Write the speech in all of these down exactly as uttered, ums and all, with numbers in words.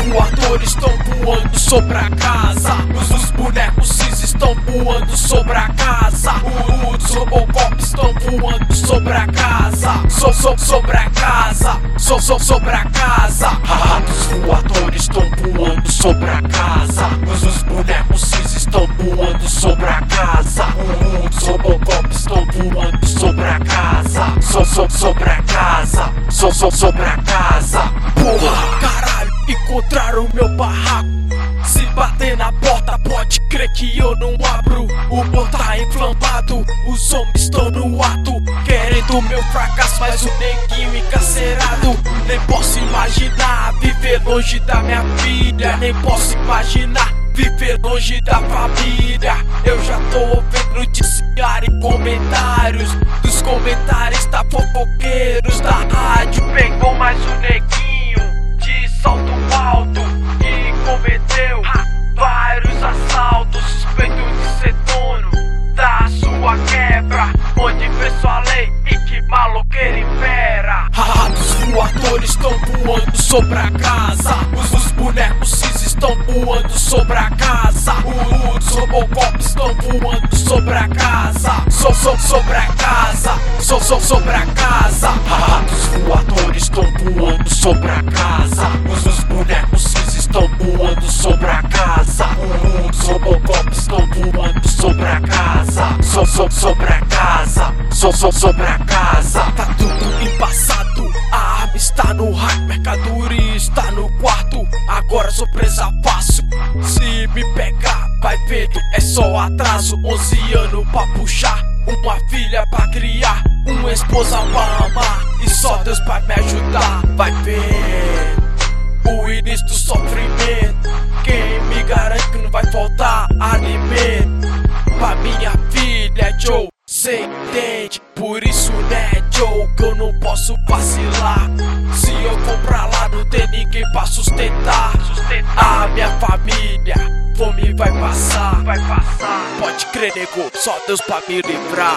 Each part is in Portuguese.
voadores estão voando sobre a casa. Os, os bonecos cis estão voando sobre a casa. Os, os Robocop estão voando sobre a casa. So, so, sobre a casa. So, so, sobre a casa. Ratos voadores estão voando sobre a casa. Os, os bonecos cis estão voando sobre a casa. Os Robocop estão voando sobre a casa. So, so, sobre a casa. So, so, sobre a casa. Porra, caralho, encontraram meu barraco. Se bater na porta, pode crer que eu não abro. O portão tá inflamado, os homens estão no ato, querendo meu fracasso, mas o neguinho encarcerado. Nem posso imaginar viver longe da minha filha. Nem posso imaginar viver longe da família. Eu já tô ouvindo noticiário e comentários dos comentaristas fofoqueiros da rádio. Pegou mais um neguinho de salto alto que cometeu vários assaltos, suspeito de ser dono da sua quebra, onde vê sua lei e que maloqueiro impera. Ratos voadores estão voando sobre a casa. Os, os bonecos cis estão voando sobre a casa. Os, os Robocop estão voando sobre a casa. So, so, sobre a casa. So, so, sobre a casa. Ratos voadores estão voando sobre a casa. Os, os bonecos cis estão voando sobre a casa. Os Robocop estão voando sobre a casa. So, so, sobre a casa. So, so, sobre a casa. Tá tudo embaçado, a arma está no rack, mercadoria está no quarto. Agora sou presa fácil, se me pegar vai ver, é só atraso. Onze anos pra puxar, uma filha pra criar, uma esposa pra amar, e só Deus vai me ajudar. Vai ver o início do sofrimento. Quem me garante que não vai faltar alimento pra minha filha, Joe? Cê entende? Por isso, né, Joe, que eu não posso vacilar. Se eu for pra lá, não tem ninguém pra sustentar. A minha família, fome vai passar. Vai passar. Pode crer, nego, só Deus pra me livrar.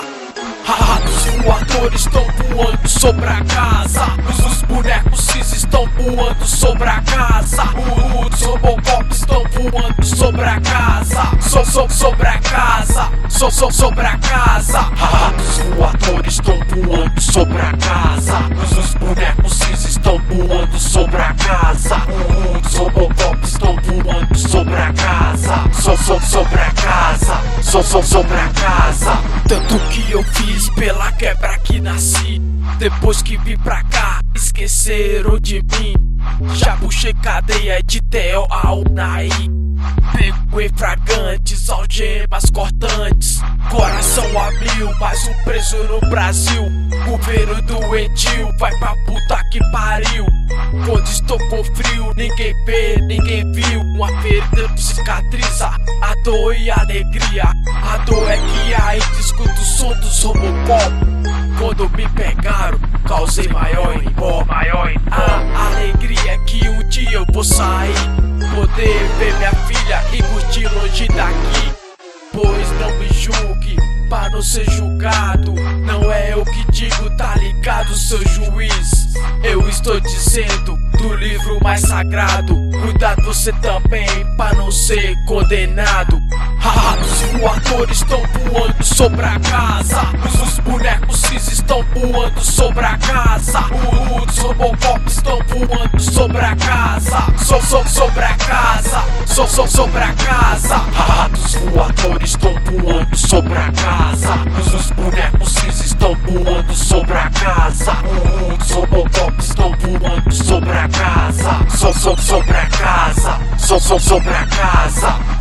Ratos voadores estão voando sobre a casa. Os, os bonecos cis estão voando sobre a casa. Os, os Robocop estão voando sobre a casa. So, so, sobre a casa. So, so, sobre a casa. Ratos voadores estão voando sobre a casa. Os, os bonecos cis estão voando sobre a casa. Os Robocop estão voando sobre a casa. So, so, sobre a casa. So, so, sobre a casa. Tanto que eu fiz pela quebra que nasci, depois que vim pra cá, esqueceram de mim. Já puxei cadeia de Theo a Unai, pego em fragantes, algemas cortantes, coração a mil, mais um preso no Brasil. Governo doentio, vai pra puta que pariu. Quando estou com frio, ninguém vê, ninguém viu. Uma ferida não cicatriza a dor e a alegria. A dor é que ainda escuto o som dos Robocop. Quando me pegaram, causei maior embó, maior embó. A alegria é que um dia eu vou sair, poder ver minha filha e curtir longe daqui. Pois não me julgue pra não ser julgado. Não é eu que digo, tá ligado, seu juiz? Eu estou dizendo do livro mais sagrado. Cuidado você também pra não ser condenado. Ratos voadores estão voando sobre a casa. Os, os bonecos cis estão voando sobre a casa. Os Robocop estão voando sobre a casa. So, so, sobre a casa. So, so, sobre a casa. Ratos voadores estão voando sobre a casa. Os, os bonecos cis estão voando sobre a casa. Os Robocop estão voando sobre a casa. So, so, sobre a casa. So, so, sobre a casa.